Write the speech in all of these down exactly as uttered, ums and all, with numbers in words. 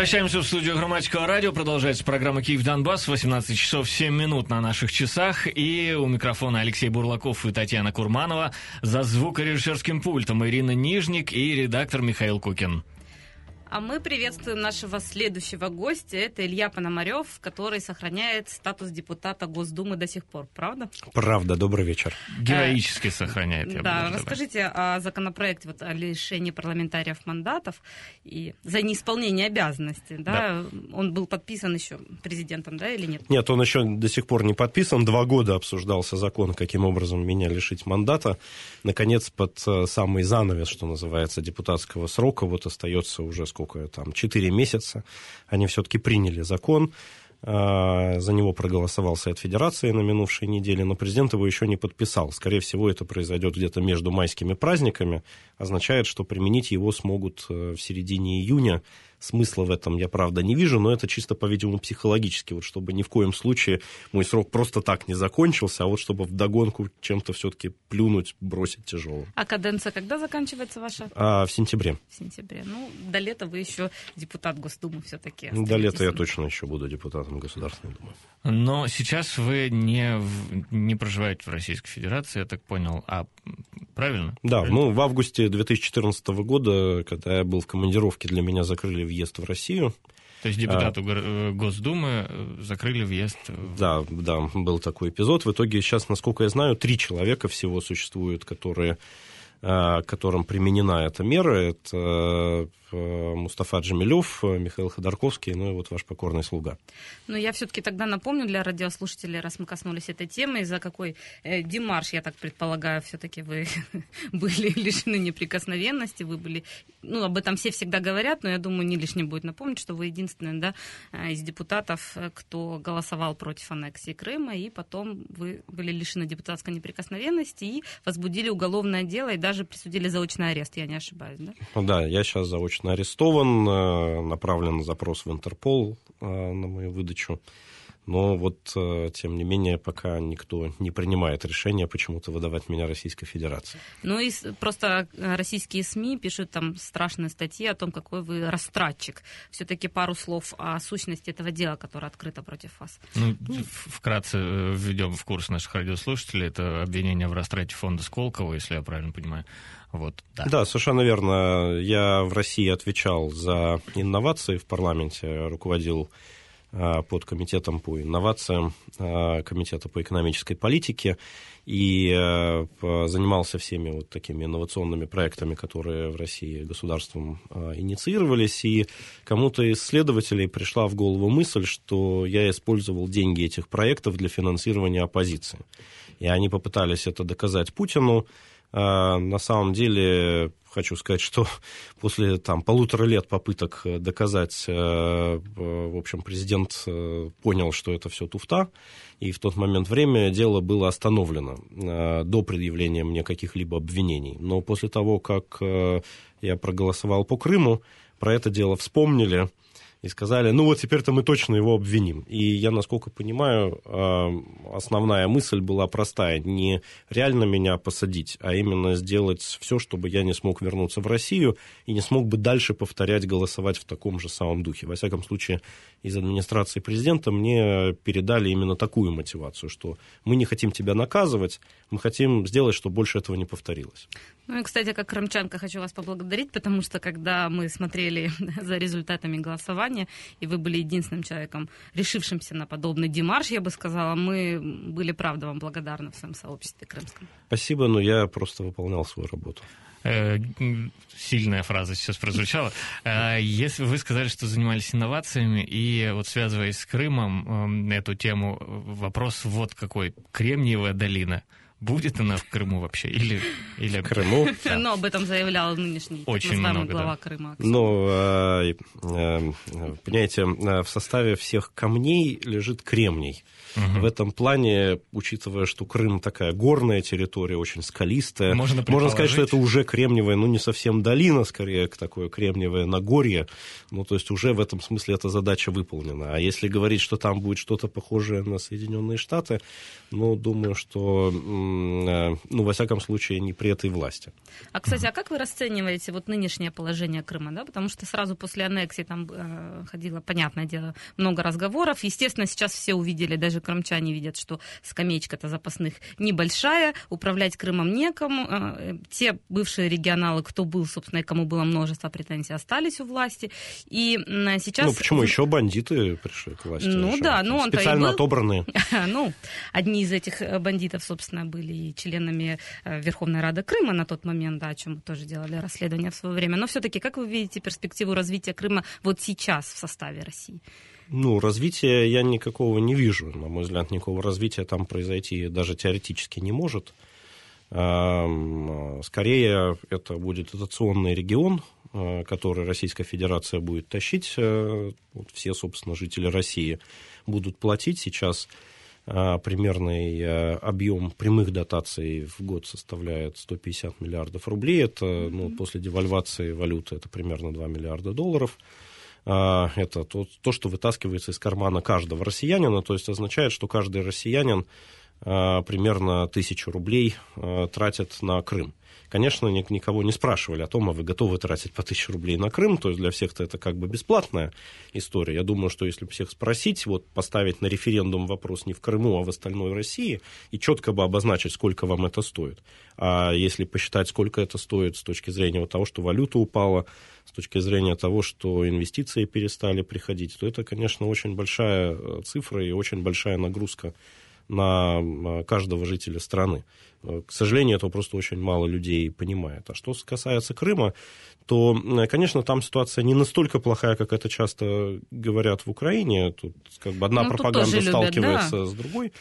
Возвращаемся в студию Громадского радио. Продолжается программа «Киев-Донбасс». восемнадцать часов семь минут на наших часах. И у микрофона Алексей Бурлаков и Татьяна Курманова. За звукорежиссерским пультом Ирина Нижник и редактор Михаил Кукин. А мы приветствуем нашего следующего гостя. Это Илья Пономарев, который сохраняет статус депутата Госдумы до сих пор. Правда? Правда. Добрый вечер. Героически сохраняет. Я да, бы расскажите о законопроекте вот, о лишении парламентариев мандатов и за неисполнение обязанностей. Да? Да. Он был подписан еще президентом, да, или нет? Нет, он еще до сих пор не подписан. Два года обсуждался закон, каким образом меня лишить мандата. Наконец, под самый занавес, что называется, депутатского срока, вот остается уже сколько там, четыре месяца, они все-таки приняли закон, за него проголосовал Совет Федерации на минувшей неделе, но президент его еще не подписал. Скорее всего, это произойдет где-то между майскими праздниками, означает, что применить его смогут в середине июня. Смысла в этом я, правда, не вижу, но это чисто, по-видимому, психологически, вот чтобы ни в коем случае мой срок просто так не закончился, а вот чтобы вдогонку чем-то все-таки плюнуть, бросить тяжело. А каденция когда заканчивается ваша? А, в сентябре. В сентябре. Ну, до лета вы еще депутат Госдумы все-таки. До лета я точно еще буду депутатом Государственной Думы. Но сейчас вы не, не проживаете в Российской Федерации, я так понял, а правильно? Да, правильно? ну, в августе две тысячи четырнадцатого года, когда я был в командировке, для меня закрыли въезд в Россию. То есть депутату а, Госдумы закрыли въезд? В... Да, да, был такой эпизод. В итоге сейчас, насколько я знаю, три человека всего существуют, которые, которым применена эта мера. Это Мустафа Джемилев, Михаил Ходорковский, ну и вот ваш покорный слуга. Но я все-таки тогда напомню для радиослушателей, раз мы коснулись этой темы, за какой э, демарш, я так предполагаю, все-таки вы были лишены неприкосновенности, вы были, ну, об этом все всегда говорят, но я думаю, не лишним будет напомнить, что вы единственный, да, из депутатов, кто голосовал против аннексии Крыма, и потом вы были лишены депутатской неприкосновенности и возбудили уголовное дело и даже присудили заочный арест, я не ошибаюсь, да? Да, я сейчас заочно арестован, направлен запрос в Интерпол на мою выдачу, но вот, тем не менее, пока никто не принимает решение почему-то выдавать меня Российской Федерации. Ну и просто российские СМИ пишут там страшные статьи о том, какой вы растратчик. Все-таки пару слов о сущности этого дела, которое открыто против вас. Ну, вкратце введем в курс наших радиослушателей. Это обвинение в растрате фонда Сколково, если я правильно понимаю. Вот, да. да, совершенно верно. Я в России отвечал за инновации в парламенте, руководил под комитетом по инновациям, комитета по экономической политике и занимался всеми вот такими инновационными проектами, которые в России государством инициировались, и кому-то из исследователей пришла в голову мысль, что я использовал деньги этих проектов для финансирования оппозиции. И они попытались это доказать Путину. На самом деле, хочу сказать, что после там, полутора лет попыток доказать, в общем, президент понял, что это все туфта, и в тот момент время дело было остановлено до предъявления мне каких-либо обвинений. Но после того, как я проголосовал по Крыму, про это дело вспомнили и сказали, ну вот теперь-то мы точно его обвиним. И я, насколько понимаю, основная мысль была простая. Не реально меня посадить, а именно сделать все, чтобы я не смог вернуться в Россию и не смог бы дальше повторять, голосовать в таком же самом духе. Во всяком случае, из администрации президента мне передали именно такую мотивацию, что мы не хотим тебя наказывать, мы хотим сделать, чтобы больше этого не повторилось. Ну и, кстати, как крымчанка хочу вас поблагодарить, потому что когда мы смотрели за результатами голосования, и вы были единственным человеком, решившимся на подобный демарш, я бы сказала, мы были, правда, вам благодарны в своем сообществе крымском. Спасибо, но я просто выполнял свою работу. Сильная фраза сейчас прозвучала. Если вы сказали, что занимались инновациями, и вот связываясь с Крымом, эту тему, вопрос вот какой. Кремниевая долина. Будет она в Крыму вообще? Или, или... В Крыму? Да. Но об этом заявлял нынешний Очень много, глава да. Крыма. Ну, э, э, понимаете, в составе всех камней лежит кремний. Угу. В этом плане, учитывая, что Крым такая горная территория, очень скалистая, можно, можно сказать, что это уже кремниевая, ну, не совсем долина, скорее, такое кремниевое Нагорье. Ну, то есть уже в этом смысле эта задача выполнена. А если говорить, что там будет что-то похожее на Соединенные Штаты, ну, думаю, что ну, во всяком случае, не при этой власти. А, кстати, а как вы расцениваете вот нынешнее положение Крыма, да? Потому что сразу после аннексии там э, ходило, понятное дело, много разговоров. Естественно, сейчас все увидели, даже крымчане видят, что скамеечка-то запасных небольшая, управлять Крымом некому. Э, те бывшие регионалы, кто был, собственно, и кому было множество претензий, остались у власти. И э, сейчас... Ну, почему еще бандиты пришли к власти? Ну, еще? да, ну он-то специально и был. Отобранные. Ну, одни из этих бандитов, собственно, были и членами Верховной Рады Крыма на тот момент, да, о чем мы тоже делали расследование в свое время. Но все-таки, как вы видите перспективу развития Крыма вот сейчас в составе России? Ну, развития я никакого не вижу. На мой взгляд, никакого развития там произойти даже теоретически не может. Скорее, это будет дотационный регион, который Российская Федерация будет тащить. Вот все, собственно, жители России будут платить. Сейчас примерный объем прямых дотаций в год составляет сто пятьдесят миллиардов рублей. Это, ну, после девальвации валюты это примерно два миллиарда долларов. Это то, то, что вытаскивается из кармана каждого россиянина. То есть означает, что каждый россиянин примерно тысячу рублей тратит на Крым. Конечно, никого не спрашивали о том, а вы готовы тратить по тысяче рублей на Крым, то есть для всех-то это как бы бесплатная история. Я думаю, что если всех спросить, вот поставить на референдум вопрос не в Крыму, а в остальной России, и четко бы обозначить, сколько вам это стоит. А если посчитать, сколько это стоит с точки зрения вот того, что валюта упала, с точки зрения того, что инвестиции перестали приходить, то это, конечно, очень большая цифра и очень большая нагрузка на каждого жителя страны. К сожалению, этого просто очень мало людей понимает. А что касается Крыма, то, конечно, там ситуация не настолько плохая, как это часто говорят в Украине. Тут как бы одна ну, пропаганда сталкивается любят, да? с другой.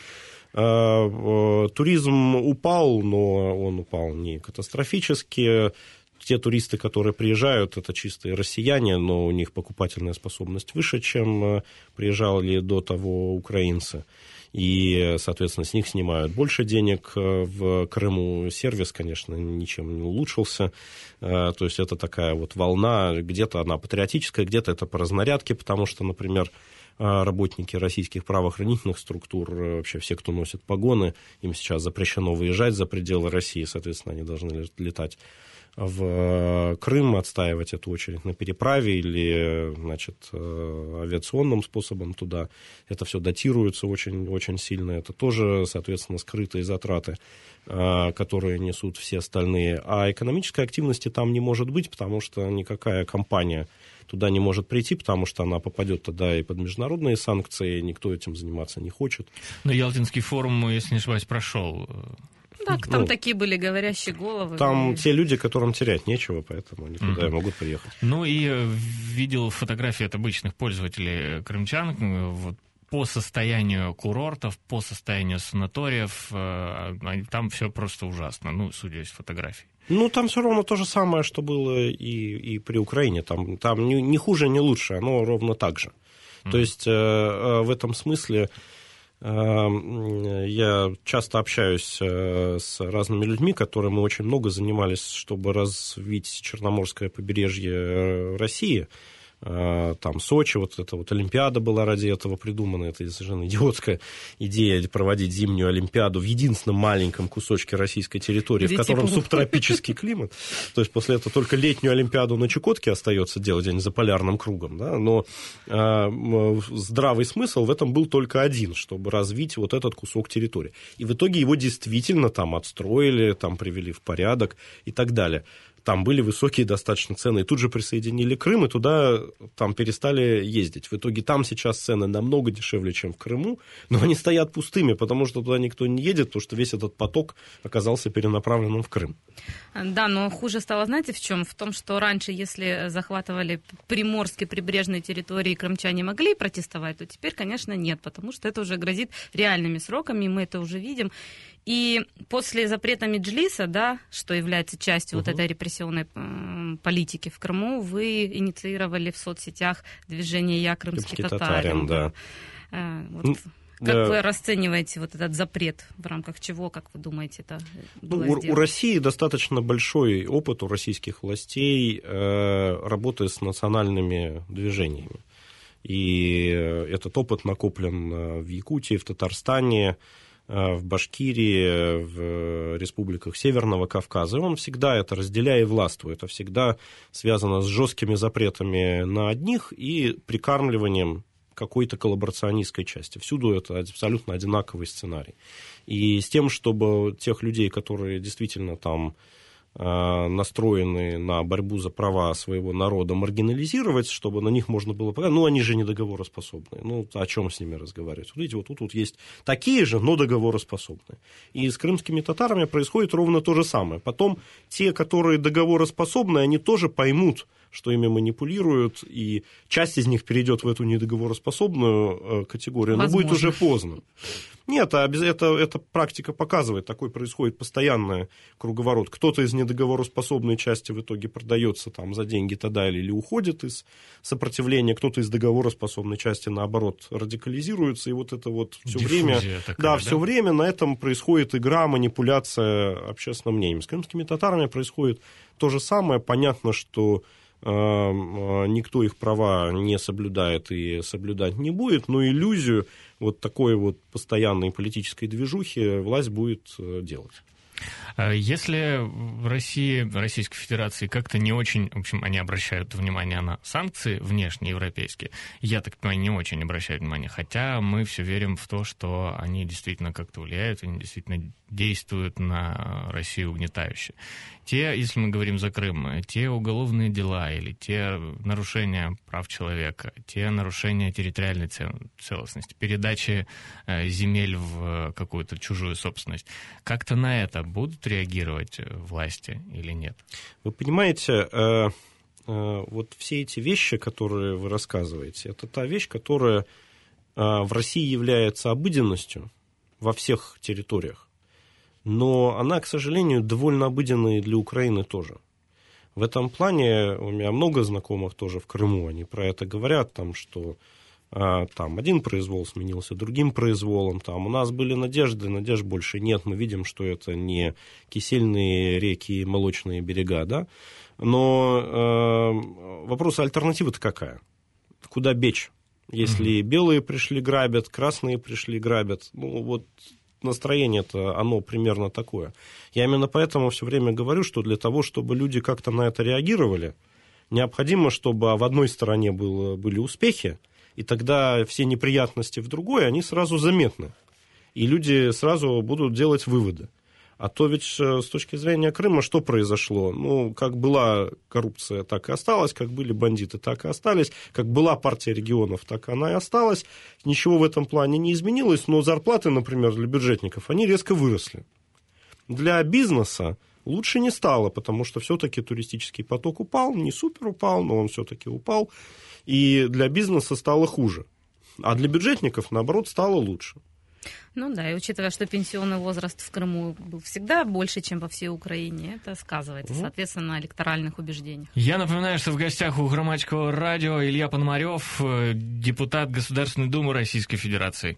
Туризм упал, но он упал не катастрофически. Те туристы, которые приезжают, это чистые россияне, но у них покупательная способность выше, чем приезжали до того украинцы. И, соответственно, с них снимают больше денег. В Крыму сервис, конечно, ничем не улучшился. То есть это такая вот волна, где-то она патриотическая, где-то это по разнарядке, потому что, например, работники российских правоохранительных структур, вообще все, кто носит погоны, им сейчас запрещено выезжать за пределы России, соответственно, они должны летать в Крым, отстаивать эту очередь на переправе или, значит, авиационным способом туда. Это все датируется очень, очень сильно. Это тоже, соответственно, скрытые затраты, которые несут все остальные. А экономической активности там не может быть, потому что никакая компания туда не может прийти, потому что она попадет тогда и под международные санкции, никто этим заниматься не хочет. Но Ялтинский форум, если не ошибаюсь, прошел. Так, там ну, такие были говорящие головы. Там и... те люди, которым терять нечего, поэтому они туда mm-hmm. могут приехать. Ну и видел фотографии от обычных пользователей крымчан, вот, по состоянию курортов, по состоянию санаториев, там все просто ужасно, ну, судя из фотографий. Ну, там все равно то же самое, что было и, и при Украине. Там, там не, не хуже, не лучше, оно ровно так же. Mm-hmm. То есть в этом смысле... Я часто общаюсь с разными людьми, которые мы очень много занимались, чтобы развить Черноморское побережье России. Там Сочи, вот эта вот Олимпиада была ради этого придумана. Это совершенно идиотская идея проводить зимнюю Олимпиаду в единственном маленьком кусочке российской территории, в котором субтропический климат. То есть после этого только летнюю Олимпиаду на Чукотке остается делать, а не за полярным кругом. Да? Но э, здравый смысл в этом был только один, чтобы развить вот этот кусок территории. И в итоге его действительно там отстроили, там привели в порядок и так далее. Там были высокие достаточно цены, и тут же присоединили Крым, и туда там перестали ездить. В итоге там сейчас цены намного дешевле, чем в Крыму, но они стоят пустыми, потому что туда никто не едет, потому что весь этот поток оказался перенаправленным в Крым. Да, но хуже стало, знаете, в чем? В том, что раньше, если захватывали приморские прибрежные территории, крымчане могли протестовать, то теперь, конечно, нет, потому что это уже грозит реальными сроками, и мы это уже видим. И после запрета Меджлиса, да, что является частью uh-huh. вот этой репрессионной э, политики в Крыму, вы инициировали в соцсетях движение «Я крымский татарин». татарин да. Э, вот. ну, как да. вы расцениваете вот этот запрет, в рамках чего, как вы думаете, это было ну, сделано? У России достаточно большой опыт у российских властей э, работы с национальными движениями. И этот опыт накоплен в Якутии, в Татарстане, в Башкирии, в республиках Северного Кавказа. И он всегда это, разделяя и властвует, это всегда связано с жесткими запретами на одних и прикармливанием какой-то коллаборационистской части. Всюду это абсолютно одинаковый сценарий. И с тем, чтобы тех людей, которые действительно там настроены на борьбу за права своего народа, маргинализировать, чтобы на них можно было... Ну, они же не договороспособные. Ну, о чем с ними разговаривать? Вот видите, вот тут вот есть такие же, но договороспособные. И с крымскими татарами происходит ровно то же самое. Потом те, которые договороспособные, они тоже поймут, что ими манипулируют, и часть из них перейдет в эту недоговороспособную категорию, но Возможно. будет уже поздно. Нет, это, это практика показывает, такой происходит постоянный круговорот. Кто-то из недоговороспособной части в итоге продается там за деньги тогда или уходит из сопротивления, кто-то из договороспособной части, наоборот, радикализируется, и вот это вот все время, такая, да, да, все время на этом происходит игра, манипуляция общественным мнением. С крымскими татарами происходит то же самое. Понятно, что никто их права не соблюдает и соблюдать не будет, но иллюзию вот такой вот постоянной политической движухи власть будет делать. Если в России, в Российской Федерации как-то не очень, в общем, они обращают внимание на санкции внешнеевропейские, я так понимаю, не очень обращают внимание, хотя мы все верим в то, что они действительно как-то влияют, они действительно действуют на Россию угнетающе. Те, если мы говорим за Крым, те уголовные дела или те нарушения прав человека, те нарушения территориальной целостности, передачи земель в какую-то чужую собственность, как-то на это будут реагировать власти или нет? Вы понимаете, э, э, вот все эти вещи, которые вы рассказываете, это та вещь, которая э, в России является обыденностью во всех территориях, но она, к сожалению, довольно обыденная и для Украины тоже. В этом плане у меня много знакомых тоже в Крыму, они про это говорят, там, что там один произвол сменился другим произволом, там у нас были надежды, надежд больше нет, мы видим, что это не кисельные реки и молочные берега, да, но э, вопрос, альтернатива-то какая? Куда бечь? Если mm-hmm. белые пришли грабят, красные пришли грабят, ну вот настроение-то оно примерно такое. Я именно поэтому все время говорю, что для того, чтобы люди как-то на это реагировали, необходимо, чтобы в одной стороне было, были успехи, и тогда все неприятности в другой, они сразу заметны. И люди сразу будут делать выводы. А то ведь с точки зрения Крыма что произошло? Ну, как была коррупция, так и осталась, как были бандиты, так и остались, как была партия регионов, так она и осталась. Ничего в этом плане не изменилось, но зарплаты, например, для бюджетников, они резко выросли. Для бизнеса лучше не стало, потому что все-таки туристический поток упал, не супер упал, но он все-таки упал. И для бизнеса стало хуже. А для бюджетников, наоборот, стало лучше. Ну да, и учитывая, что пенсионный возраст в Крыму был всегда больше, чем во всей Украине, это сказывается, соответственно, на электоральных убеждениях. Я напоминаю, что в гостях у Громадского радио Илья Пономарев, депутат Государственной Думы Российской Федерации.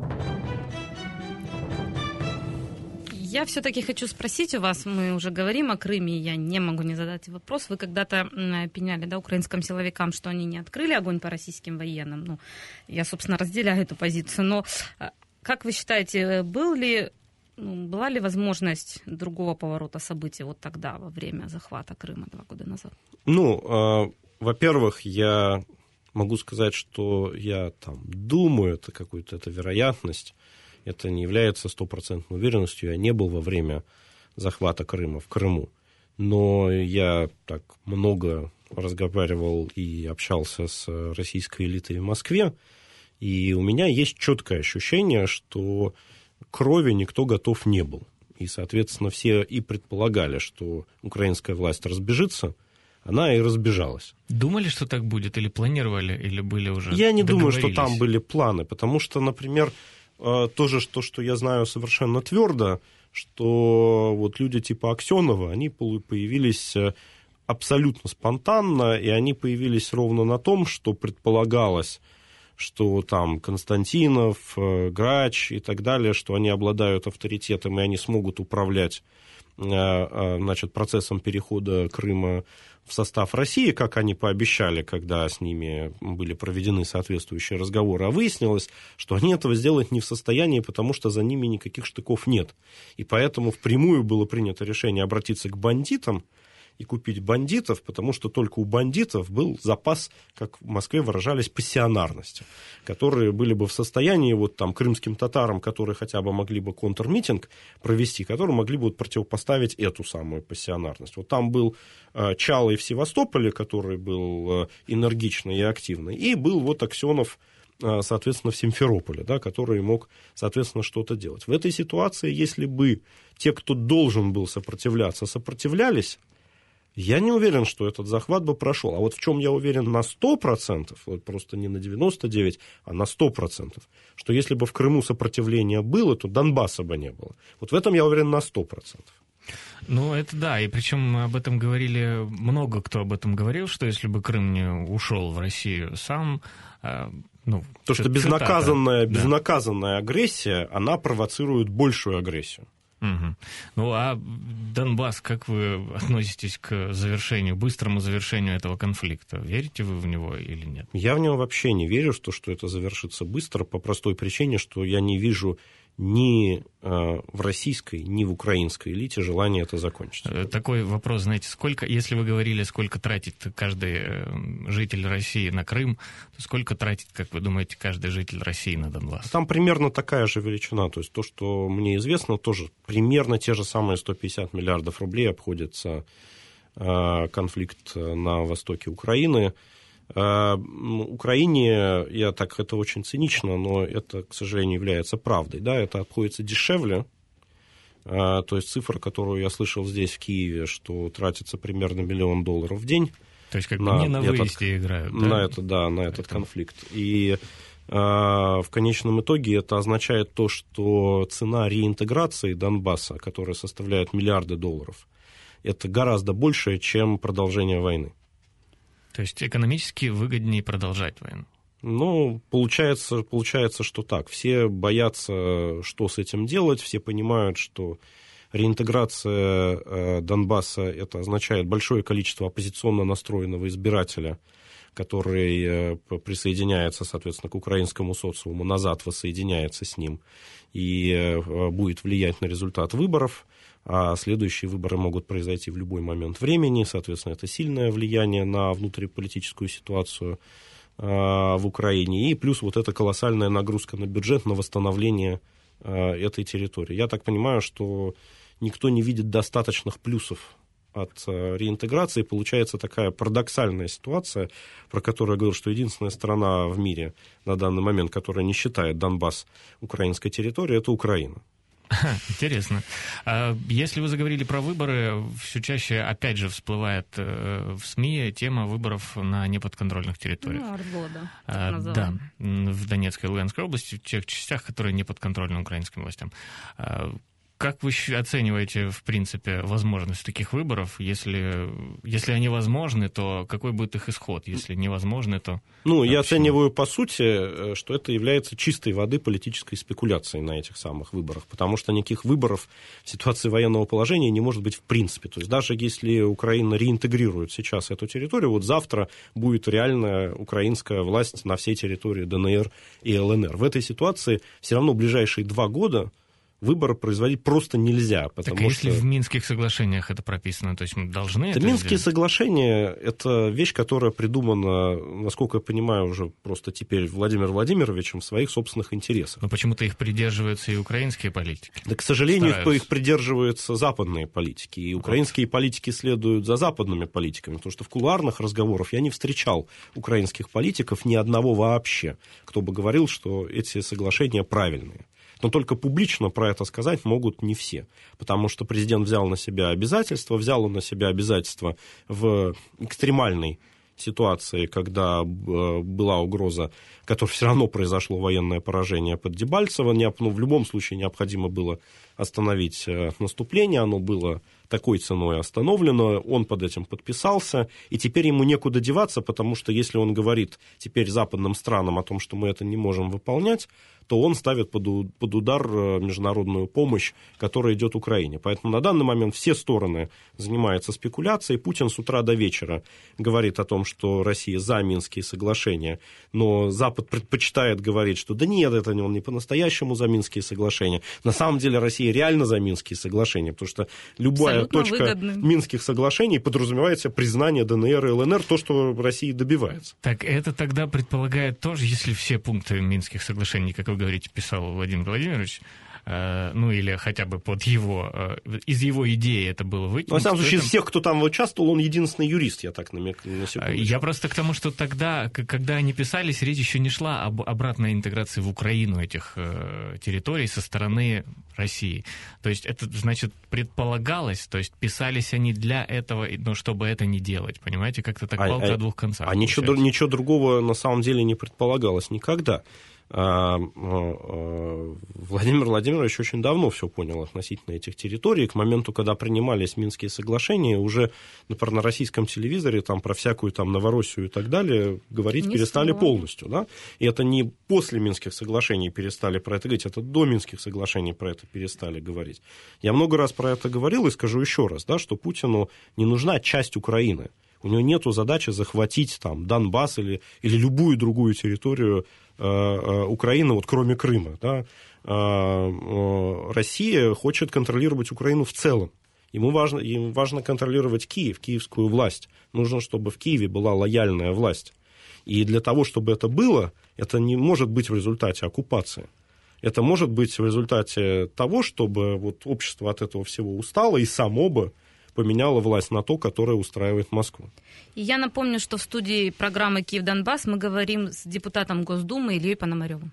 Я все-таки хочу спросить у вас, мы уже говорим о Крыме, я не могу не задать вопрос. Вы когда-то пеняли, да, украинским силовикам, что они не открыли огонь по российским военным. Ну, я, собственно, разделяю эту позицию. Но как вы считаете, был ли, ну, была ли возможность другого поворота событий вот тогда, во время захвата Крыма два года назад? Ну, э, во-первых, я могу сказать, что я там думаю, это какая-то это вероятность. Это не является стопроцентной уверенностью. Я не был во время захвата Крыма в Крыму. Но я так много разговаривал и общался с российской элитой в Москве. И у меня есть четкое ощущение, что крови никто готов не был. И, соответственно, все и предполагали, что украинская власть разбежится. Она и разбежалась. Думали, что так будет? Или планировали? Или были уже Я не думаю, что там были планы. Потому что, например, тоже то, что я знаю совершенно твердо, что вот люди типа Аксенова, они появились абсолютно спонтанно, и они появились ровно на том, что предполагалось, что там Константинов, Грач и так далее, что они обладают авторитетом, и они смогут управлять значит, процессом перехода Крыма в состав России, как они пообещали, когда с ними были проведены соответствующие разговоры, а выяснилось, что они этого сделать не в состоянии, потому что за ними никаких штыков нет. И поэтому впрямую было принято решение обратиться к бандитам и купить бандитов, потому что только у бандитов был запас, как в Москве выражались, пассионарности, которые были бы в состоянии вот там крымским татарам, которые хотя бы могли бы контрмитинг провести, которые могли бы вот противопоставить эту самую пассионарность. Вот там был э, Чалый в Севастополе, который был э, энергичный и активный, и был вот Аксенов, э, соответственно, в Симферополе, да, который мог, соответственно, что-то делать. В этой ситуации, если бы те, кто должен был сопротивляться, сопротивлялись, я не уверен, что этот захват бы прошел. А вот в чем я уверен на сто процентов, вот просто не на девяносто девять процентов, а на сто процентов, что если бы в Крыму сопротивление было, то Донбасса бы не было. Вот в этом я уверен на сто процентов. Ну, это да, и причем об этом говорили, много кто об этом говорил, что если бы Крым не ушел в Россию сам... Ну, то, что безнаказанная, да. безнаказанная агрессия, она провоцирует большую агрессию. Угу. Ну, а Донбасс, как вы относитесь к завершению, быстрому завершению этого конфликта? Верите вы в него или нет? Я в него вообще не верю, что, что это завершится быстро, по простой причине, что я не вижу ни в российской, ни в украинской элите желания это закончить. Такой вопрос, знаете, сколько, если вы говорили, сколько тратит каждый житель России на Крым, то сколько тратит, как вы думаете, каждый житель России на Донбасс? Там примерно такая же величина, то есть то, что мне известно, тоже примерно те же самые сто пятьдесят миллиардов рублей обходится конфликт на востоке Украины. Украине, я так, это очень цинично, но это, к сожалению, является правдой, да, это обходится дешевле, то есть цифра, которую я слышал здесь, в Киеве, что тратится примерно миллион долларов в день. То есть как бы не на выезде этот, играют, да? На это, да, на этот Поэтому... конфликт. И в конечном итоге это означает то, что цена реинтеграции Донбасса, которая составляет миллиарды долларов, это гораздо больше, чем продолжение войны. То есть экономически выгоднее продолжать войну? Ну, получается, получается, что так. Все боятся, что с этим делать, все понимают, что реинтеграция Донбасса это означает большое количество оппозиционно настроенного избирателя, который присоединяется, соответственно, к украинскому социуму, назад воссоединяется с ним и будет влиять на результат выборов. А следующие выборы могут произойти в любой момент времени, соответственно, это сильное влияние на внутриполитическую ситуацию э, в Украине, и плюс вот эта колоссальная нагрузка на бюджет, на восстановление э, этой территории. Я так понимаю, что никто не видит достаточных плюсов от э, реинтеграции, получается такая парадоксальная ситуация, про которую я говорил, что единственная страна в мире на данный момент, которая не считает Донбасс украинской территорией, это Украина. Интересно. Если вы заговорили про выборы, все чаще, опять же, всплывает в СМИ тема выборов на неподконтрольных территориях. Ну, ОРДЛО, да. А, да, в Донецкой и Луганской области, в тех частях, которые не подконтрольны украинским властям. Как вы оцениваете, в принципе, возможность таких выборов? Если, если они возможны, то какой будет их исход? Если невозможны, то... Ну, я оцениваю, по сути, что это является чистой воды политической спекуляцией на этих самых выборах, потому что никаких выборов в ситуации военного положения не может быть в принципе. То есть даже если Украина реинтегрирует сейчас эту территорию, вот завтра будет реальная украинская власть на всей территории ДНР и ЛНР. В этой ситуации все равно ближайшие два года выборы производить просто нельзя. Потому так, а если что... в Минских соглашениях это прописано, то есть мы должны это, это Минские сделать? соглашения – это вещь, которая придумана, насколько я понимаю, уже просто теперь Владимиром Владимировичем в своих собственных интересах. Но почему-то их придерживаются и украинские политики. Да, к сожалению, Стараются. их придерживаются западные политики, и украинские вот. политики следуют за западными политиками, потому что в кулуарных разговорах я не встречал украинских политиков ни одного вообще, кто бы говорил, что эти соглашения правильные. Но только публично про это сказать могут не все, потому что президент взял на себя обязательства, взял он на себя обязательства в экстремальной ситуации, когда была угроза, которая все равно произошло военное поражение под Дебальцево, ну, в любом случае необходимо было остановить наступление, оно было такой ценой остановлено, он под этим подписался, и теперь ему некуда деваться, потому что если он говорит теперь западным странам о том, что мы это не можем выполнять, то он ставит под, под удар международную помощь, которая идет Украине. Поэтому на данный момент все стороны занимаются спекуляцией. Путин с утра до вечера говорит о том, что Россия за Минские соглашения, но Запад предпочитает говорить, что да нет, это он не по-настоящему за Минские соглашения. На самом деле Россия реально за Минские соглашения, потому что любая Абсолютно точка выгодно. Минских соглашений подразумевает себе признание ДНР и ЛНР, то, что Россия добивается. Так это тогда предполагает тоже, если все пункты Минских соглашений, как вы говорите, писал Владимир Владимирович, э, ну или хотя бы под его, э, из его идеи это было выкинуто. Во всяком случае, из всех, кто там участвовал, он единственный юрист, я так намекну на секунду. Я просто к тому, что тогда, когда они писались, речь еще не шла об обратной интеграции в Украину этих э, территорий со стороны России. То есть это, значит, предполагалось, то есть писались они для этого, но чтобы это не делать, понимаете, как-то так палка а, о двух концах. А ничего, ничего другого на самом деле не предполагалось никогда. Владимир Владимирович очень давно все понял относительно этих территорий. К моменту, когда принимались Минские соглашения, уже, например, на российском телевизоре там, про всякую там, Новороссию и так далее говорить не перестали слово. полностью. Да? И это не после Минских соглашений перестали про это говорить, это до Минских соглашений про это перестали говорить. Я много раз про это говорил и скажу еще раз, да, что Путину не нужна часть Украины. У него нет задачи захватить там, Донбасс или, или любую другую территорию э, э, Украины, вот, кроме Крыма. Да? Э, э, Россия хочет контролировать Украину в целом. Ему важно, им важно контролировать Киев, киевскую власть. Нужно, чтобы в Киеве была лояльная власть. И для того, чтобы это было, это не может быть в результате оккупации. Это может быть в результате того, чтобы вот, общество от этого всего устало и само бы поменяла власть на то, которая устраивает Москву. И я напомню, что в студии программы «Киев-Донбасс» мы говорим с депутатом Госдумы Ильей Пономаревым.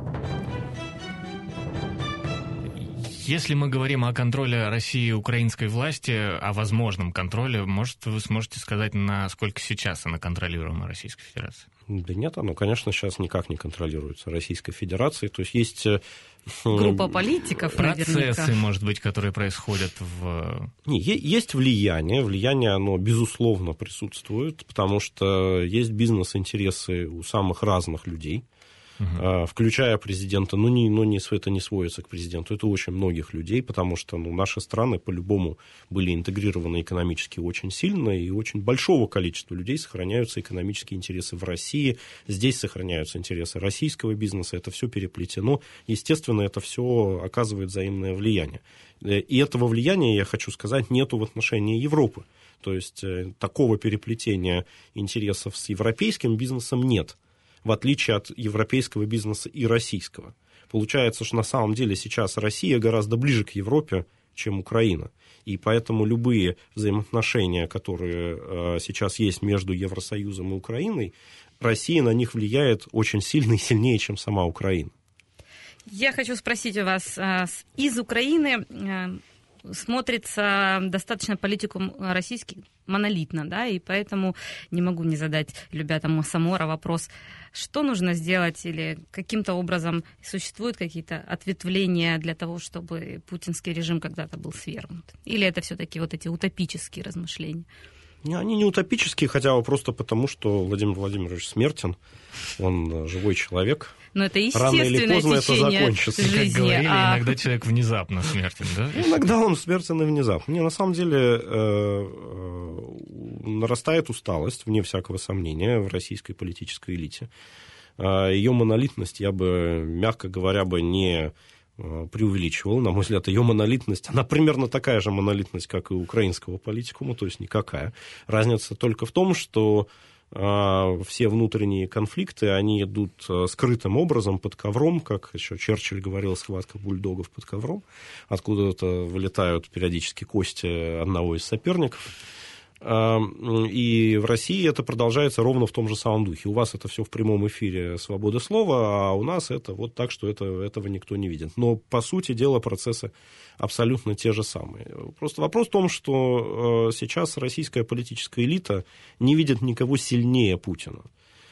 Если мы говорим о контроле России украинской власти, о возможном контроле, может, вы сможете сказать, насколько сейчас она контролируема Российской Федерацией? Да нет, оно, конечно, сейчас никак не контролируется Российской Федерацией. То есть есть... Группа политиков, процессы, наверняка. может быть, которые происходят в... Не, есть влияние. Влияние, оно, безусловно, присутствует, потому что есть бизнес-интересы у самых разных людей. Uh-huh. Включая президента, но, не, но не, это не сводится к президенту, это очень многих людей, потому что ну, наши страны по-любому были интегрированы экономически очень сильно, и очень большого количества людей сохраняются экономические интересы в России, здесь сохраняются интересы российского бизнеса, это все переплетено, естественно, это все оказывает взаимное влияние. И этого влияния, я хочу сказать, нету в отношении Европы, то есть такого переплетения интересов с европейским бизнесом нет, в отличие от европейского бизнеса и российского. Получается, что на самом деле сейчас Россия гораздо ближе к Европе, чем Украина. И поэтому любые взаимоотношения, которые сейчас есть между Евросоюзом и Украиной, Россия на них влияет очень сильно и сильнее, чем сама Украина. Я хочу спросить у вас, из Украины смотрится достаточно политикум российский монолитно, да, и поэтому не могу не задать Любятому Самора вопрос, что нужно сделать или каким-то образом существуют какие-то ответвления для того, чтобы путинский режим когда-то был свергнут? Или это все-таки вот эти утопические размышления? Они не утопические, хотя бы просто потому, что Владимир Владимирович смертен, он живой человек. Но это естественное Рано или поздно это закончится. Жизни, как говорили, а... иногда человек внезапно смертен, да? Иногда он смертен и внезапно. Не, на самом деле э, э, нарастает усталость, вне всякого сомнения, в российской политической элите. Э, ее монолитность я бы, мягко говоря, бы не преувеличивал. На мой взгляд, ее монолитность, она примерно такая же монолитность, как и у украинского политикума, то есть никакая. Разница только в том, что э, все внутренние конфликты, они идут скрытым образом, под ковром, как еще Черчилль говорил, схватка бульдогов под ковром, откуда-то вылетают периодически кости одного из соперников. И в России это продолжается ровно в том же самом духе. У вас это все в прямом эфире свобода слова, а у нас это вот так, что это, этого никто не видит. Но, по сути дела, процессы абсолютно те же самые. Просто вопрос в том, что сейчас российская политическая элита не видит никого сильнее Путина.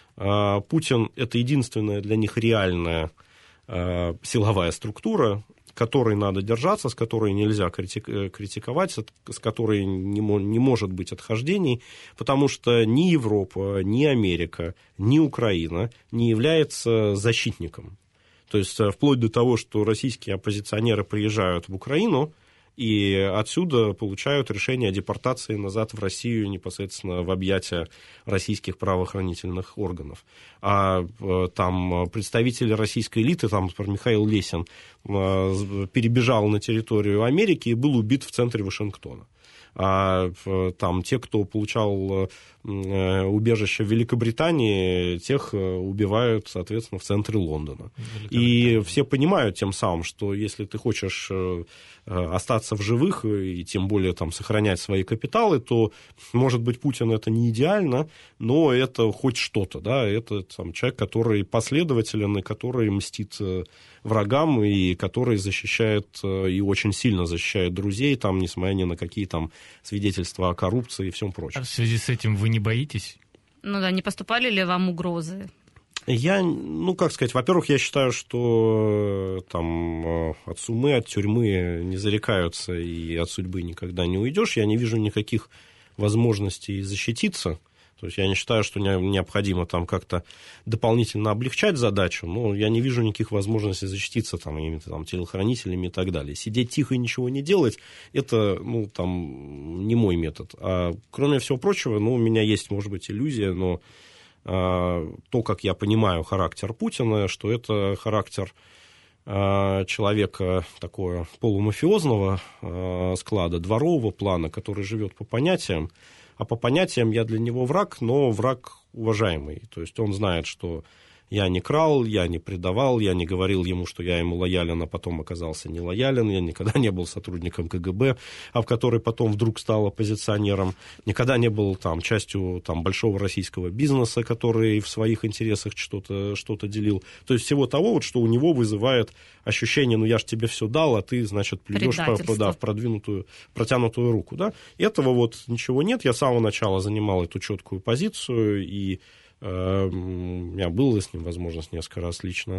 Путин – это единственная для них реальная силовая структура, которой надо держаться, с которой нельзя критиковать, с которой не может быть отхождений, потому что ни Европа, ни Америка, ни Украина не является защитником. То есть вплоть до того, что российские оппозиционеры приезжают в Украину и отсюда получают решение о депортации назад в Россию непосредственно в объятия российских правоохранительных органов. А там представители российской элиты, там, например, Михаил Лесин, перебежал на территорию Америки и был убит в центре Вашингтона. А там те, кто получал убежище в Великобритании, тех убивают, соответственно, в центре Лондона. И все понимают тем самым, что если ты хочешь остаться в живых и тем более там, сохранять свои капиталы, то, может быть, Путин это не идеально, но это хоть что-то. Да? Это там, человек, который последователен и который мстит врагам и который защищает и очень сильно защищает друзей, там, несмотря ни на какие там свидетельства о коррупции и всем прочем. А в связи с этим вы не боитесь? Ну да, не поступали ли вам угрозы? Я, ну, как сказать, во-первых, я считаю, что там от сумы, от тюрьмы не зарекаются и от судьбы никогда не уйдешь. Я не вижу никаких возможностей защититься. То есть я не считаю, что необходимо там как-то дополнительно облегчать задачу, но я не вижу никаких возможностей защититься там, там, телохранителями и так далее. Сидеть тихо и ничего не делать, это ну, там, не мой метод. А кроме всего прочего, ну, у меня есть, может быть, иллюзия, но а, то, как я понимаю характер Путина, что это характер а, человека такого полумафиозного а, склада, дворового плана, который живет по понятиям. А по понятиям я для него враг, но враг уважаемый. То есть он знает, что я не крал, я не предавал, я не говорил ему, что я ему лоялен, а потом оказался не лоялен. Я никогда не был сотрудником ка гэ бэ, а в который потом вдруг стал оппозиционером. Никогда не был там, частью там, большого российского бизнеса, который в своих интересах что-то, что-то делил. То есть всего того, вот, что у него вызывает ощущение, ну я же тебе все дал, а ты, значит, плюешь по, да, в продвинутую, протянутую руку. Да? Этого вот ничего нет. Я с самого начала занимал эту четкую позицию, и у меня была с ним возможность несколько раз лично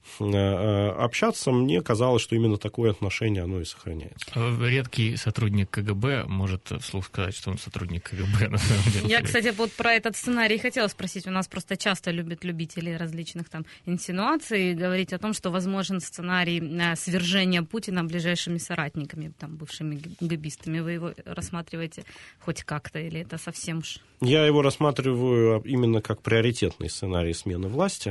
общаться. Мне казалось, что именно такое отношение оно и сохраняется. Редкий сотрудник ка гэ бэ может вслух сказать, что он сотрудник ка гэ бэ. На самом деле. Я, кстати, вот про этот сценарий хотела спросить. У нас просто часто любят любители различных там инсинуаций говорить о том, что возможен сценарий свержения Путина ближайшими соратниками, там, бывшими гэбистами. Вы его рассматриваете хоть как-то или это совсем уж... Я его рассматриваю именно как приоритетный сценарий смены власти.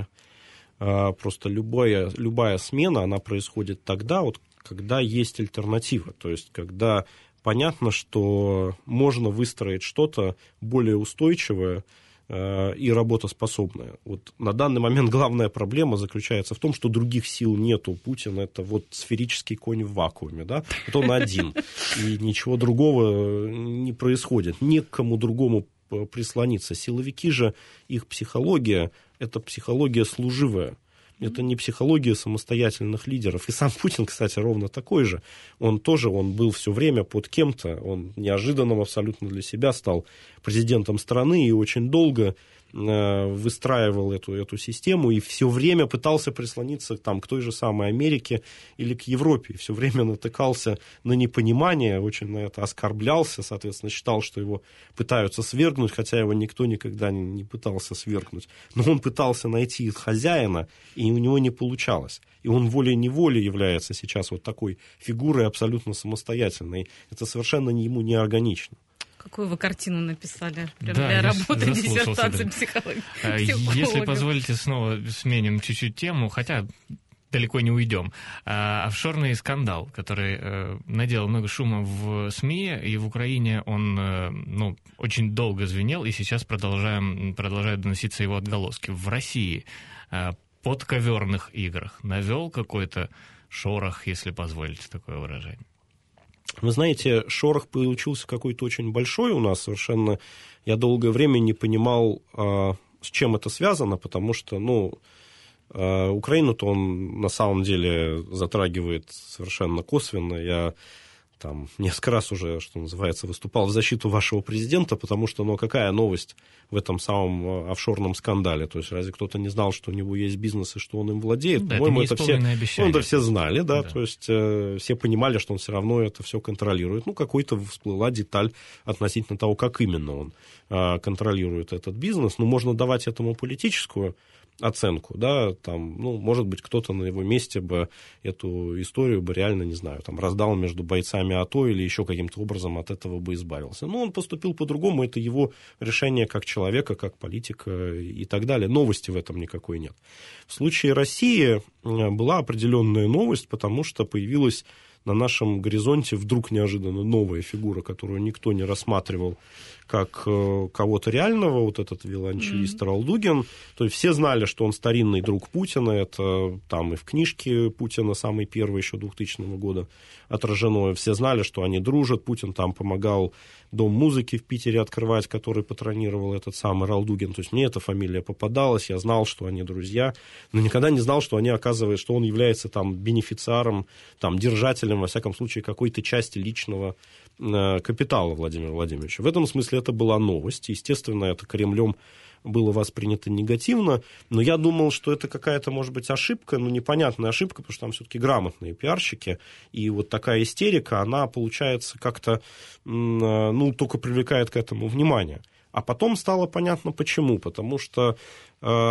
Просто любая, любая смена, она происходит тогда, вот, когда есть альтернатива. То есть, когда понятно, что можно выстроить что-то более устойчивое э, и работоспособное. Вот на данный момент главная проблема заключается в том, что других сил нету. Путин – это вот сферический конь в вакууме. Да? Вот он один. И ничего другого не происходит. Не к кому другому прислониться. Силовики же, их психология – это психология служивая. Это не психология самостоятельных лидеров. И сам Путин, кстати, ровно такой же. Он тоже он был все время под кем-то. Он неожиданно абсолютно для себя стал президентом страны и очень долго выстраивал эту, эту систему и все время пытался прислониться там, к той же самой Америке или к Европе. Все время натыкался на непонимание, очень на это оскорблялся, соответственно, считал, что его пытаются свергнуть, хотя его никто никогда не, не пытался свергнуть. Но он пытался найти хозяина, и у него не получалось. И он волей-неволей является сейчас вот такой фигурой абсолютно самостоятельной. Это совершенно ему не органично. Какую вы картину написали прям да, для работы диссертации психологии? Если позволите, снова сменим чуть-чуть тему, хотя далеко не уйдем. Офшорный скандал, который наделал много шума в СМИ, и в Украине он ну, очень долго звенел, и сейчас продолжаем, продолжают доноситься его отголоски. В России подковерных играх навел какой-то шорох, если позволите такое выражение? Вы знаете, шорох получился какой-то очень большой у нас. Совершенно я долгое время не понимал, с чем это связано, потому что, ну, Украину-то он на самом деле затрагивает совершенно косвенно. Я там несколько раз уже, что называется, выступал в защиту вашего президента, потому что, ну, какая новость в этом самом офшорном скандале? То есть, разве кто-то не знал, что у него есть бизнес и что он им владеет? Да, По-моему, это, это все, ну, это все знали, да, да. То есть, э, все понимали, что он все равно это все контролирует. Ну, какой-то всплыла деталь относительно того, как именно он э, контролирует этот бизнес. Ну, можно давать этому политическую оценку, да, там, ну, может быть, кто-то на его месте бы эту историю бы реально, не знаю, там, раздал между бойцами АТО или еще каким-то образом от этого бы избавился. Но он поступил по-другому, это его решение как человека, как политика и так далее. Новости в этом никакой нет. В случае России была определенная новость, потому что появилась на нашем горизонте вдруг неожиданно новая фигура, которую никто не рассматривал как э, кого-то реального, вот этот виолончелист mm-hmm. Ралдугин. То есть все знали, что он старинный друг Путина, это там и в книжке Путина, самой первой, еще двухтысячного года отражено. Все знали, что они дружат. Путин там помогал Дом музыки в Питере открывать, который патронировал этот самый Ралдугин. То есть мне эта фамилия попадалась, я знал, что они друзья, но никогда не знал, что они, оказывается, что он является там бенефициаром, там, держателем, во всяком случае, какой-то части личного э, капитала Владимира Владимировича. В этом смысле это была новость. Естественно, это Кремлем было воспринято негативно, но я думал, что это какая-то, может быть, ошибка, ну, непонятная ошибка, потому что там все-таки грамотные пиарщики, и вот такая истерика, она, получается, как-то, ну, только привлекает к этому внимание. А потом стало понятно, почему, потому что э,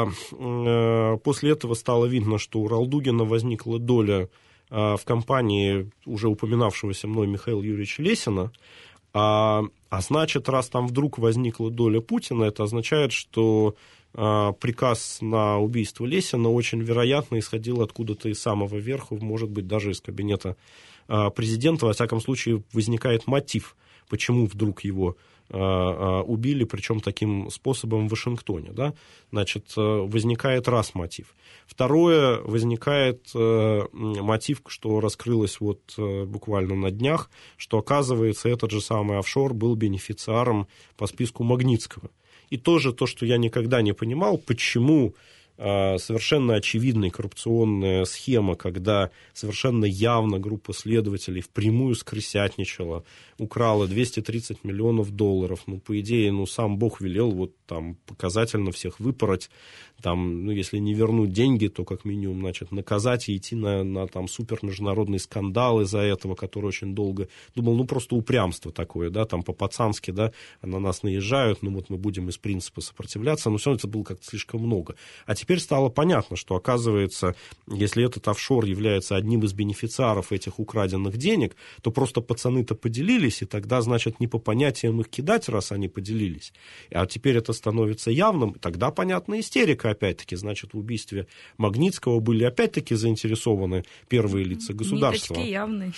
э, после этого стало видно, что у Ралдугина возникла доля э, в компании уже упоминавшегося мной Михаила Юрьевича Лесина. А, а значит, раз там вдруг возникла доля Путина, это означает, что а, приказ на убийство Лесина очень вероятно исходил откуда-то из самого верха, может быть, даже из кабинета а, президента. Во всяком случае, возникает мотив, почему вдруг его а, а, убили, причем таким способом в Вашингтоне. Да? Значит, возникает раз мотив. Второе, возникает э, мотив, что раскрылось вот э, буквально на днях, что, оказывается, этот же самый офшор был бенефициаром по списку Магнитского. И тоже то, что я никогда не понимал, почему э, совершенно очевидная коррупционная схема, когда совершенно явно группа следователей впрямую скрысятничала, украла двести тридцать миллионов долларов. Ну, по идее, ну, сам Бог велел вот там показательно всех выпороть. Там, ну, если не вернуть деньги, то как минимум, значит, наказать и идти на, на там супермеждународный скандал из-за этого, который очень долго... Думал, ну, просто упрямство такое, да, там по-пацански, да, на нас наезжают, ну, вот мы будем из принципа сопротивляться, но все равно это было как-то слишком много. А теперь стало понятно, что, оказывается, если этот офшор является одним из бенефициаров этих украденных денег, то просто пацаны-то поделились, и тогда, значит, не по понятиям их кидать, раз они поделились. А теперь это становится явным, тогда, понятно, истерика. Опять-таки, значит, в убийстве Магнитского были опять-таки заинтересованы первые лица государства. Ниточки явные.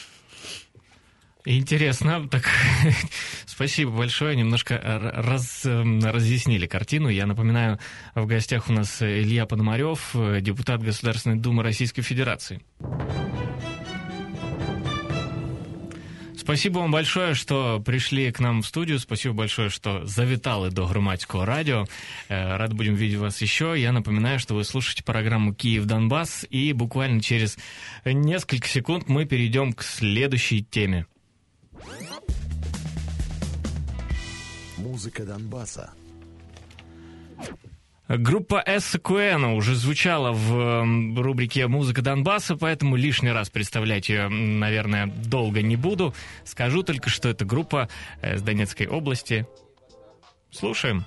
Интересно. Так, спасибо большое. Немножко раз, разъяснили картину. Я напоминаю, в гостях у нас Илья Пономарев, депутат Государственной Думы Российской Федерации. Спасибо вам большое, что пришли к нам в студию. Спасибо большое, что завітали до Громадського радио. Рад будем видеть вас еще. Я напоминаю, что вы слушаете программу «Киев-Донбасс», и буквально через несколько секунд мы перейдем к следующей теме. Музыка Донбасса. Группа СКН уже звучала в рубрике «Музыка Донбасса», поэтому лишний раз представлять ее, наверное, долго не буду. Скажу только, что это группа с Донецкой области. Слушаем.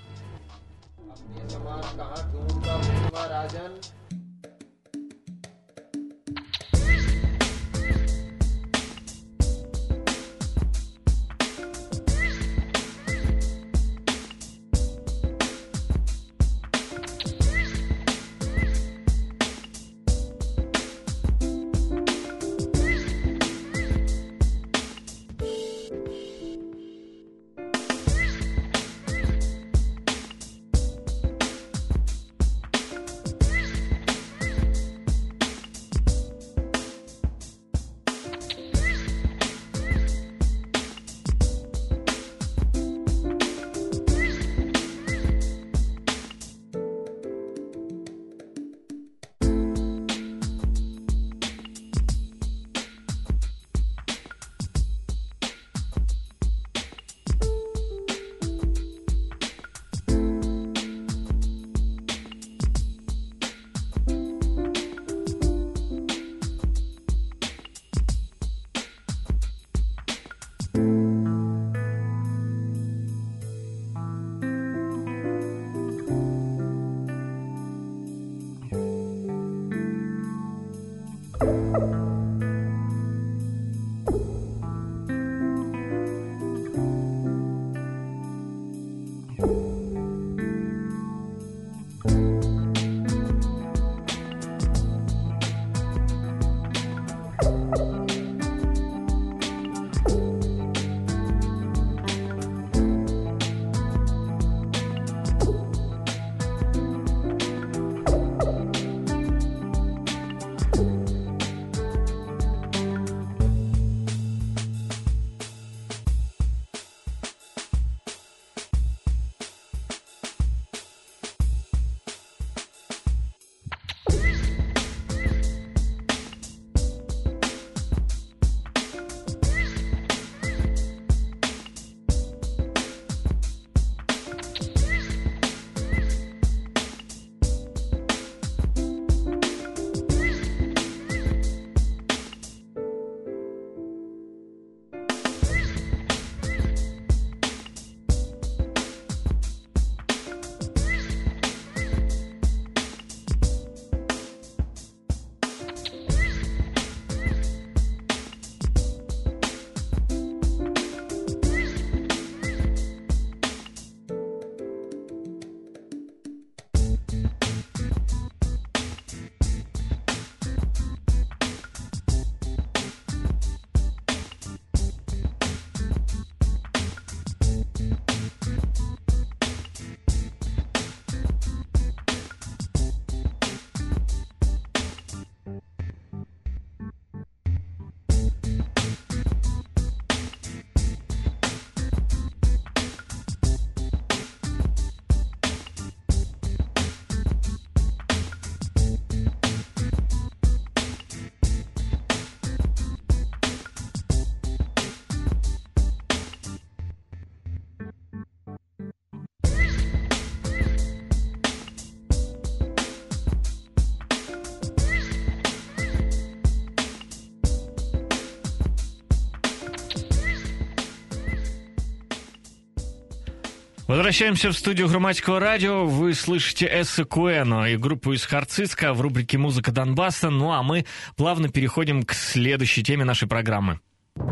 Возвращаемся в студию Громадского радио. Вы слышите Эссе Куэно и группу из Харциска в рубрике «Музыка Донбасса». Ну а мы плавно переходим к следующей теме нашей программы.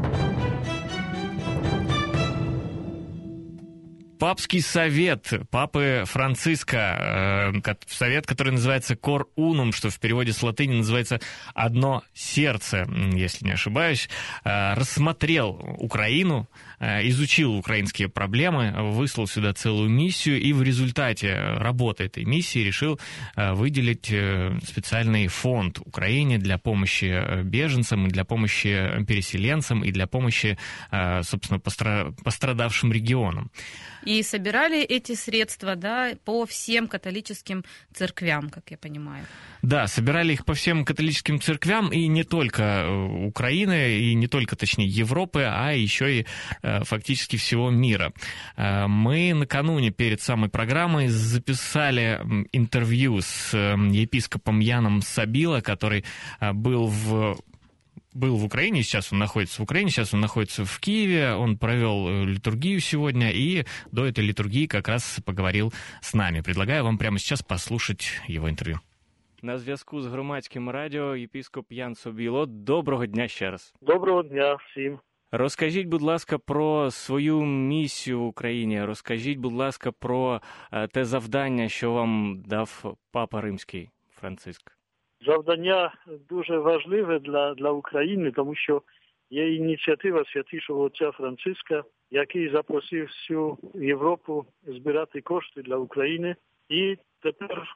Папский совет Папы Франциска, э, совет, который называется «Cor Unum», что в переводе с латыни называется «одно сердце», если не ошибаюсь, э, рассмотрел Украину, э, изучил украинские проблемы, выслал сюда целую миссию, и в результате работы этой миссии решил э, выделить э, специальный фонд Украине для помощи беженцам, и для помощи переселенцам, и для помощи, э, собственно, постра- пострадавшим регионам. И собирали эти средства, да, по всем католическим церквям, как я понимаю. Да, собирали их по всем католическим церквям, и не только Украины, и не только, точнее, Европы, а еще и э, фактически всего мира. Э, мы накануне перед самой программой записали интервью с э, епископом Яном Сабила, который э, был в... был в Украине, сейчас он находится в Украине, сейчас он находится в Киеве, он провел литургию сегодня, и до этой литургии как раз поговорил с нами. Предлагаю вам прямо сейчас послушать его интервью. На зв'язку з Громадським радіо єпископ Ян Собіло. Доброго дня ще раз. Доброго дня всім. Розкажіть, будь ласка, про свою місію в Україні. Розкажіть, будь ласка, про те завдання, що вам дав Папа Римський Франциск. Завдання дуже важливе для, для України, тому що є ініціатива Святішого Отця Франциска, який запросив всю Європу збирати кошти для України. І тепер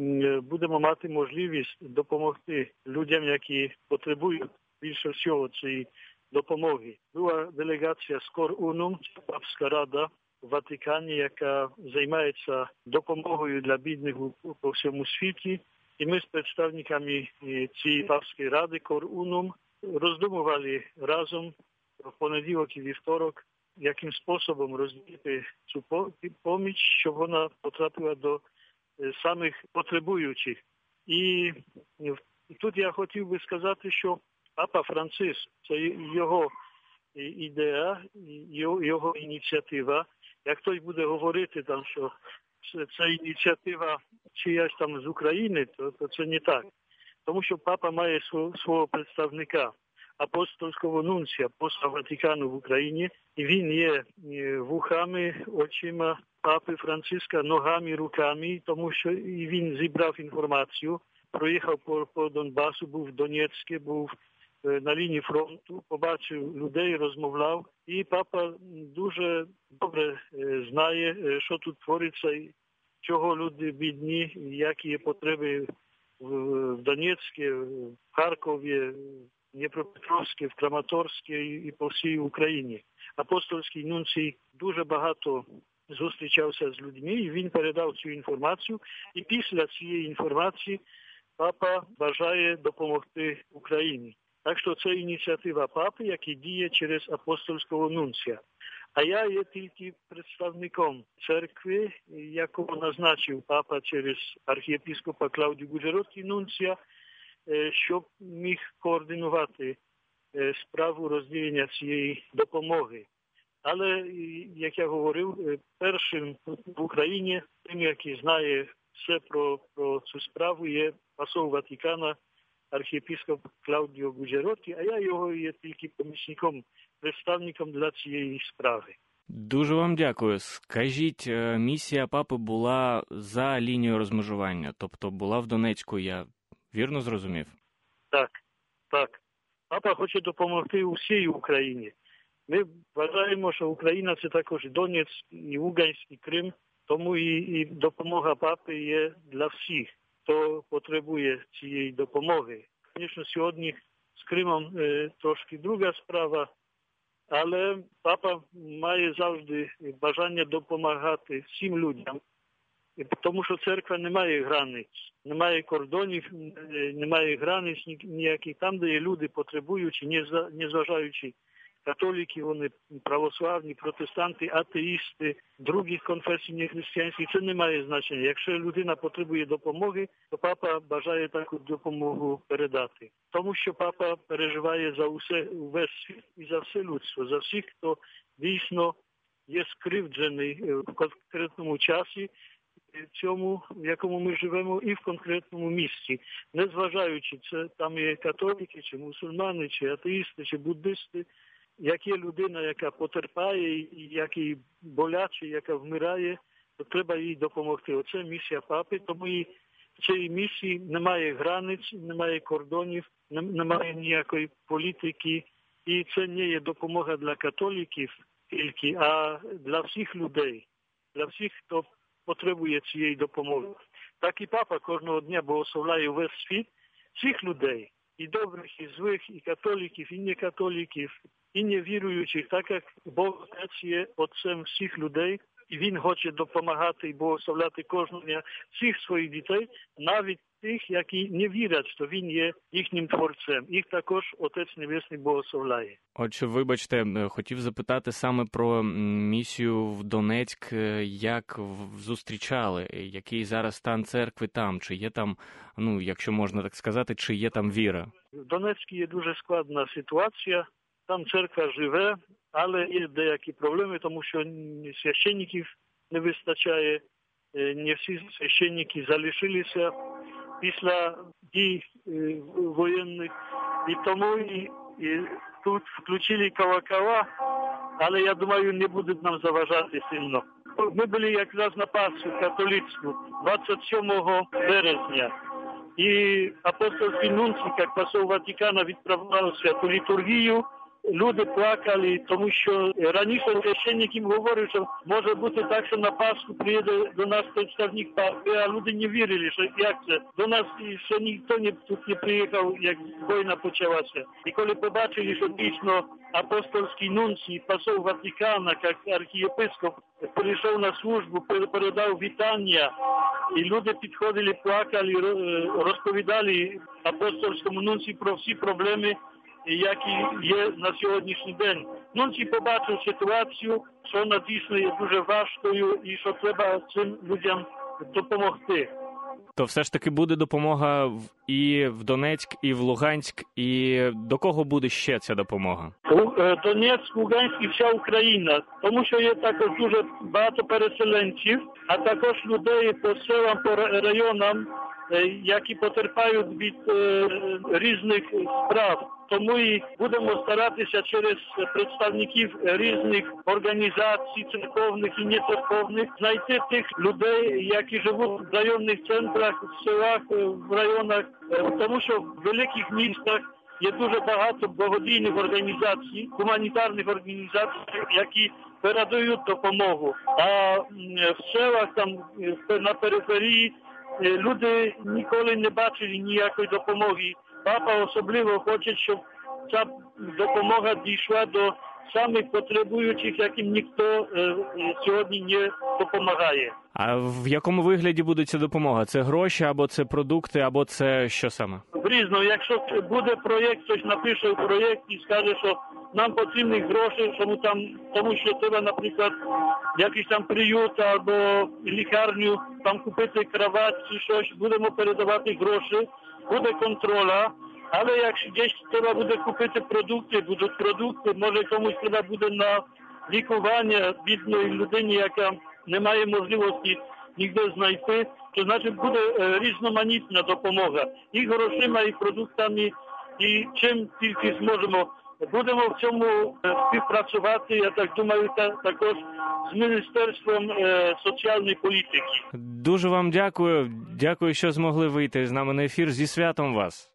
будемо мати можливість допомогти людям, які потребують більше всього цієї допомоги. Була делегація з Cor Unum, Папська рада в Ватикані, яка займається допомогою для бідних по всьому світі. І ми з представниками цієї Папської ради Cor Unum роздумували разом в понеділок і вівторок, яким способом розділити цю поміч, щоб вона потрапила до самих потребуючих. І тут я хотів би сказати, що Папа Франциск – це його ідея, його ініціатива. Як хтось буде говорити, там, що це ініціатива чиясь там з України, то, то це не так. тому що папа має свого, свого представника, апостольського нунція, посла Ватикану в Україні, і він є вухами, очима папи Франциска, ногами, руками, тому що і він зібрав інформацію, проїхав по, по Донбасу, був в Донецьку, був на лінії фронту, побачив людей, розмовляв, і папа дуже добре знає, що тут твориться, чого люди бідні, які є потреби в Донецьку, в Харкові, в Дніпропетровській, в Краматорській і по всій Україні. Апостольський нунцій дуже багато зустрічався з людьми, і він передав цю інформацію, і після цієї інформації папа бажає допомогти Україні. Так що це ініціатива папи, який діє через апостольського нунція. А я є тільки представником церкви, якого назначив папа через архієпископа Клаудію Гуджеротті нунція, щоб міг координувати справу розділення цієї допомоги. Але, як я говорив, першим в Україні, тим, який знає все про, про цю справу, є посол Ватикана, архієпископ Клаудіо Гуджеротті, а я його є тільки помічником, представником для цієї справи. Дуже вам дякую. Скажіть, місія папи була за лінією розмежування, тобто була в Донецьку, я вірно зрозумів? Так, так. Папа хоче допомогти усій Україні. Ми вважаємо, що Україна – це також і Донецьк, і Луганськ, і Крим, тому і, і допомога папи є для всіх, хто потребує цієї допомоги. Звісно, сьогодні з Кримом е, трошки друга справа, але папа має завжди бажання допомагати всім людям, тому що церква не має границь, немає кордонів, немає границь ніяких. Там, де є люди потребуючі, незважаючи католики, вони православні, протестанти, атеїсти, других конфесій нехристиянських, це не має значення. Якщо людина потребує допомоги, то папа бажає таку допомогу передати. Тому що папа переживає за усе, увесь світ і за все людство, за всіх, хто дійсно є скривджений в конкретному часі, в цьому, в якому ми живемо, і в конкретному місці. Незважаючи, це там є католики, чи мусульмани, чи атеїсти, чи буддисти, як є людина, яка потерпає, який боляче, яка вмирає, то треба їй допомогти. Оце місія папи, тому і в цій місії немає границь, немає кордонів, немає ніякої політики, і це не є допомога для католиків тільки, а для всіх людей, для всіх, хто потребує цієї допомоги. Так і папа кожного дня благословляє весь світ, всіх людей, і добрих, і злих, і католиків, і некатоликів, і невіруючих, так як Бог Отець є Отцем всіх людей, і Він хоче допомагати і благословляти кожного дня всіх своїх дітей, навіть тих, які не вірять, що Він є їхнім Творцем. Їх також Отець Небесний благословляє. Отже, вибачте, хотів запитати саме про місію в Донецьк, як зустрічали, який зараз стан церкви там, чи є там, ну, якщо можна так сказати, чи є там віра? В Донецьку є дуже складна ситуація, там церква живе, але є деякі проблеми, тому що священників не вистачає, не всі священники залишилися після дій воєнних, і тому і, і тут включили колокола, але я думаю, не будуть нам заважати сильно. Ми були якраз на Пасху католицьку двадцять сьомого березня, і апостольський нунцій, як посол Ватикана, відправляв святу літургію. Люди плакали, тому що раніше священник їм говорив, що може бути так, що на Пасху приїде до нас представник папи, а люди не вірили, що як це. До нас ще ніхто не, тут не приїхав, як війна почалася. І коли побачили, що дійсно апостольський нунцій, посол Ватикана, як архієпископ, прийшов на службу, передав вітання, і люди підходили, плакали, розповідали апостольському нунцію про всі проблеми, які є на сьогоднішній день. Нунцій побачив ситуацію, що вона дійсно є дуже важкою і що треба цим людям допомогти. То все ж таки буде допомога і в Донецьк, і в Луганськ, і до кого буде ще ця допомога? Донецьк, Луганськ і вся Україна, тому що є також дуже багато переселенців, а також людей по селам, по районам, які потерпають від різних справ. Тому і будемо старатися через представників різних організацій, церковних і нецерковних, знайти тих людей, які живуть в районних центрах, в селах, в районах, тому що в великих містах є дуже багато благодійних організацій, гуманітарних організацій, які передають допомогу. А в селах, там на периферії, люди ніколи не бачили ніякої допомоги. Папа особливо хоче, щоб ця допомога дійшла до самих потребуючих, яким ніхто е, сьогодні не допомагає. А в якому вигляді буде ця допомога? Це гроші, або це продукти, або це що саме? В різному. Якщо буде проєкт, хтось напише в проєкт і скаже, що нам потрібні гроші, тому, там, тому що треба, наприклад, якийсь там приют або лікарню, там купити кровать чи щось, будемо передавати гроші, буде контроля. Але якщо десь треба буде купити продукти, будуть продукти, може комусь треба буде на лікування бідної людині, яка не має можливості ніде знайти, то значить буде різноманітна допомога. І грошима, і продуктами, і чим тільки зможемо. Будемо в цьому співпрацювати, я так думаю, та, також з Міністерством е, соціальної політики. Дуже вам дякую. Дякую, що змогли вийти з нами на ефір. Зі святом вас.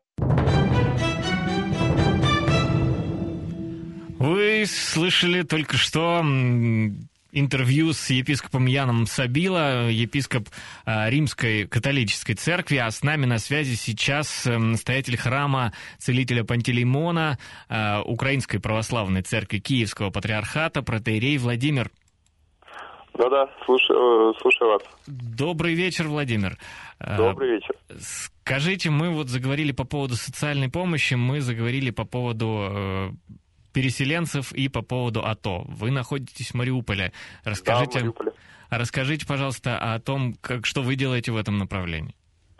Вы слышали только что интервью с епископом Яном Сабила, епископ Римской католической церкви, а с нами на связи сейчас настоятель храма целителя Пантелеймона Украинской православной церкви Киевского патриархата, протоиерей Владимир. Да-да, слушаю, слушаю вас. Добрый вечер, Владимир. Добрый вечер. Скажите, мы вот заговорили по поводу социальной помощи, мы заговорили по поводу переселенцев и по поводу АТО. Вы находитесь в Мариуполе. Расскажите, да, в Мариуполе. Расскажите, пожалуйста, о том, как, что вы делаете в этом направлении.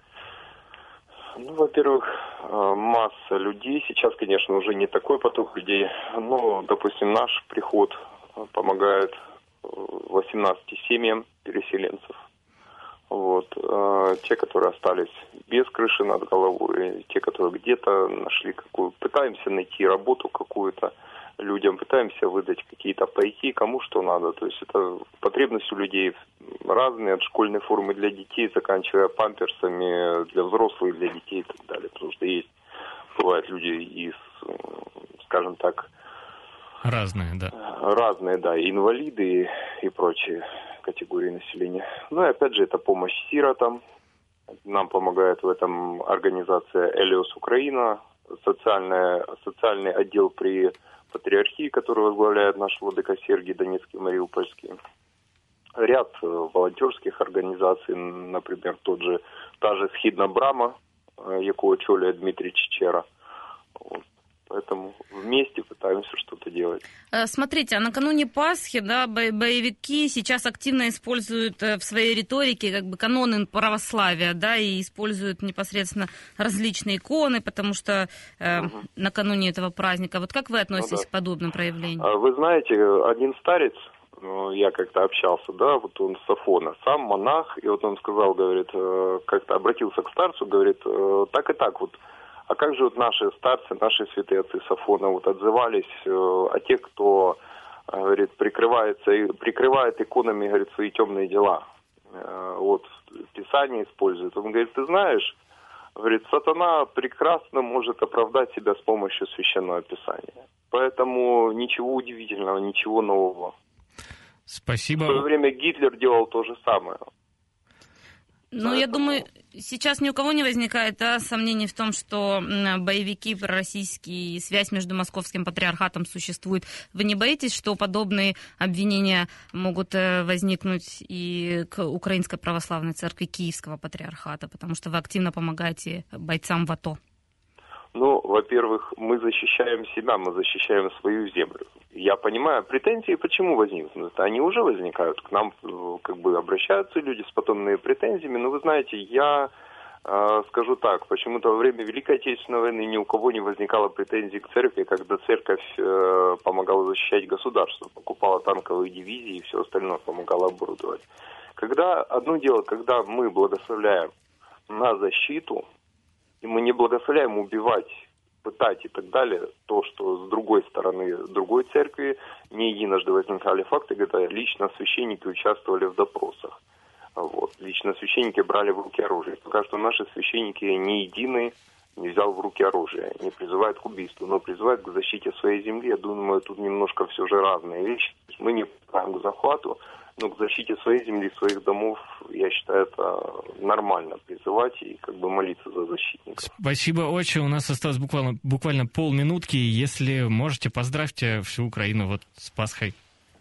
Ну, во-первых, масса людей. Сейчас, конечно, уже не такой поток людей. Но, допустим, наш приход помогает восемнадцати семьям переселенцев. Вот. Те, которые остались без крыши над головой, те, которые где-то нашли какую... Пытаемся найти работу какую-то людям, пытаемся выдать какие-то пайки, кому что надо. То есть это потребности у людей разные, от школьной формы для детей, заканчивая памперсами для взрослых, для детей и так далее. Потому что есть, бывают люди из, скажем так... Разные, да. Разные, да, инвалиды и, и прочие категории населения. Ну и опять же, это помощь сиротам. Нам помогает в этом организация Элиос Украина, социальная, социальный отдел при патриархии, который возглавляет наш владыка Сергий Донецкий, Мариупольский. Ряд волонтерских организаций, например, тот же, та же Східна Брама, якого очолює Дмитрий Чечера. Вот. Поэтому вместе пытаемся что-то делать. Смотрите, а накануне Пасхи, да, боевики сейчас активно используют в своей риторике как бы каноны православия, да, и используют непосредственно различные иконы, потому что э, угу. накануне этого праздника. Вот как вы относитесь ну, да. к подобным проявлениям? Вы знаете, один старец, я как-то общался, да, вот он с Афона, сам монах, и вот он сказал, говорит, как-то обратился к старцу, говорит, так и так вот. А как же вот наши старцы, наши святые отцы с Афона вот отзывались э, о тех, кто, э, говорит, прикрывается, прикрывает иконами, говорит, свои темные дела. Э, вот Писание использует. Он говорит, ты знаешь, говорит, сатана прекрасно может оправдать себя с помощью священного Писания. Поэтому ничего удивительного, ничего нового. Спасибо. В свое время Гитлер делал то же самое. Ну, Поэтому... я думаю, сейчас ни у кого не возникает да, сомнений в том, что боевики пророссийские, связь между московским патриархатом существует. Вы не боитесь, что подобные обвинения могут возникнуть и к Украинской православной церкви Киевского патриархата, потому что вы активно помогаете бойцам в АТО? Ну, во-первых, мы защищаем себя, мы защищаем свою землю. Я понимаю, претензии почему возникнут? Они уже возникают. К нам как бы обращаются люди с подобными претензиями. Но вы знаете, я э, скажу так, почему-то во время Великой Отечественной войны ни у кого не возникало претензий к церкви, когда церковь э, помогала защищать государство, покупала танковые дивизии и все остальное помогала оборудовать. Когда одно дело, когда мы благословляем на защиту, и мы не благословляем убивать, пытать и так далее, то, что с другой стороны другой церкви не единожды возникали факты, когда лично священники участвовали в допросах. Вот. Лично священники брали в руки оружие. Пока что наши священники не единый не взял в руки оружие, не призывают к убийству, но призывают к защите своей земли. Я думаю, тут немножко все же разные вещи. Мы не призываем к захвату, но к защите своей земли, своих домов, я считаю, это нормально призывать и как бы молиться за защитников. Спасибо, отче. У нас осталось буквально, буквально полминутки. Если можете, поздравьте всю Украину вот с Пасхой.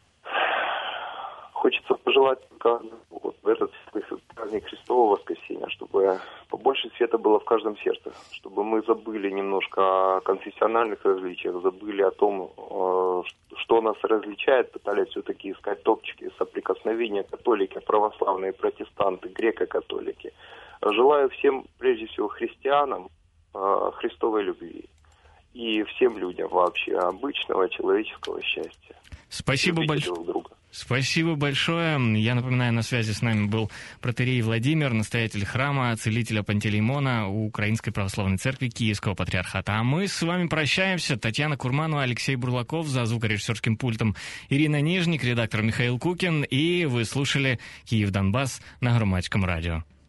Хочется пожелать вот в этот праздник Христового воскресения, чтобы побольше света было в каждом сердце, чтобы мы забыли немножко о конфессиональных различиях, забыли о том, что нас различает, пытались все-таки искать топчики, соприкосновения католики, православные, протестанты, греко-католики. Желаю всем, прежде всего, христианам Христовой любви и всем людям вообще обычного человеческого счастья. Спасибо большое. Друг друга. Спасибо большое. Я напоминаю, на связи с нами был протоиерей Владимир, настоятель храма целителя Пантелеймона Украинской Православной Церкви Киевского Патриархата. А мы с вами прощаемся. Татьяна Курманова, Алексей Бурлаков, за звукорежиссерским пультом Ирина Нижник, редактор Михаил Кукин. И вы слушали «Киев-Донбасс» на Громадском радио.